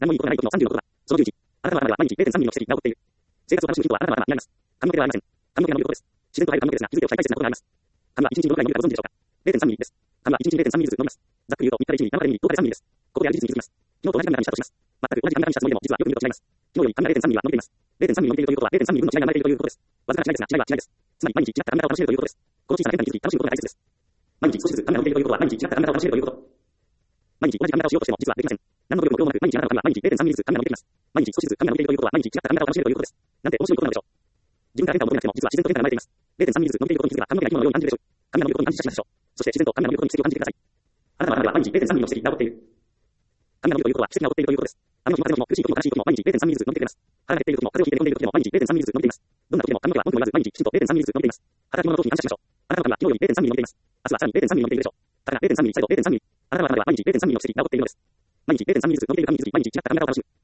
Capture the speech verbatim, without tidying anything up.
何もいいことがない時のさんじゅうのことだ。そのじゅういち、あなたはまだ毎日 れいてんさん ミリの奇跡が起こっている。生活を楽しむヒントはあなたはまだ見られます。髪の毛ではありません。髪の毛は伸びることです。自然と生える髪の毛ですが、気づいておきたい大切なことがあります。髪はいちにちにどのくらい伸びるかご存知でしょうか？ れいてんさん ミリです。髪はいちにちに れいてんさん ミリずつ伸びます。ざっくり言うとみっかでいちミリ、ななかでにミリ、とおかでさんミリです。ここである事実に気づきます。昨日と同じ髪型にしたとします。全く同じ髪型にしたつもりでも実はよく見ると違います。昨日より髪が れいてんさん ミリは伸びています。れいてんさん ミリ伸びているということは れいてんさん ミリ分の違いが生まれているということです。わずかな違いですが違いは違いです。つまり毎日違った髪型を楽しめるということです。この小さな変化に気づき楽しむことが大切です。毎日少しずつ髪が伸びているということは毎日違った髪型を楽しめるということ。毎日同じ髪型をしようとしても実はできません。何の努力も必要もなく毎日あなたの髪は毎日 れいてんさん ミリずつ髪が伸びています。毎日少しずつ髪が伸びているということは毎日違った髪型を楽しめるということです。なんて面白いことなのでしょう。自分から変化を求めなくても実は自然と変化が生まれています。れいてんさん ミリずつ伸びていることに気づけば髪の毛が生き物のように感じるでしょう。髪が伸びることに感謝しましょう。そして自然と髪が伸びることに奇跡を感じてください。あなたの頭では毎日 れいてんさん ミリの奇跡が起こっている。髪が伸びるということは奇跡が起こっているということです。髪の毛も風の時も苦しい時も悲しい時も毎日 れいてんさん ミリずつ伸びています。腹が減っている時も風邪をひいて寝込んでいる時も毎日 れいてんさん ミリずつ伸びています。どんな時でも髪の毛は文句も言わず毎日きちんと れいてんさん ミリずつ伸びています。働き者の時に感謝しましょう。あなたの髪は昨日より れいてんさん ミリ伸びています。明日はさらに れいてんさん ミリ伸びているでしょう。だから れいてんさん ミリ、最後 れいてんさん ミリ。あなたの頭では毎日 れいてんさん ミリの奇跡が起こっているのです。毎日 れいてんさん ミリずつ伸びている髪に気づき毎日違った髪型を楽しむ。